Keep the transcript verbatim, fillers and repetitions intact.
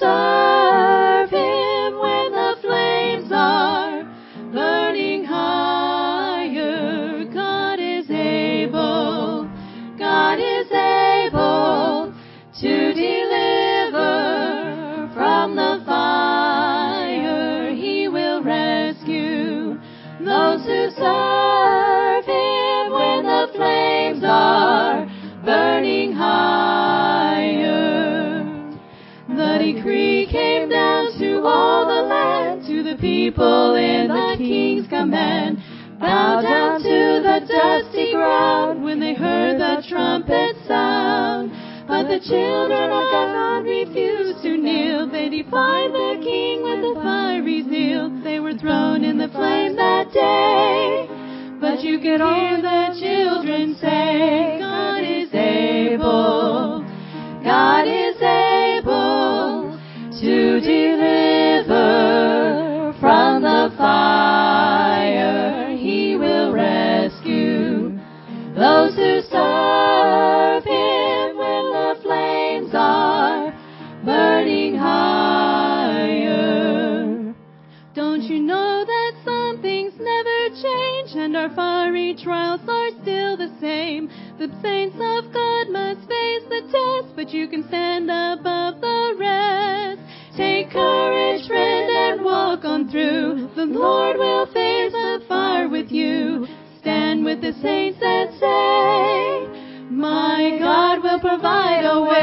serve him when the flames are burning higher. God is able, God is able to deliver from the fire. He will rescue those who serve him when the flames are burning higher. The decree came down to all the land, to the people in the king's command. Bow down to the dusty ground when they heard the trumpet sound. But the children of God refused to kneel. They defied the king with a fiery zeal. They were thrown in the flames that day. But you can hear the children say, God is able, God is able to deliver from the fire. He will rescue those who serve him when the flames are burning higher. Don't you know that some things never change and our fiery trials are still the same? The saints of God must face the test, but you can stand above the rest. Take courage, friend, and walk on through. The Lord will face the fire with you. Stand with the saints and say, my God will provide a way.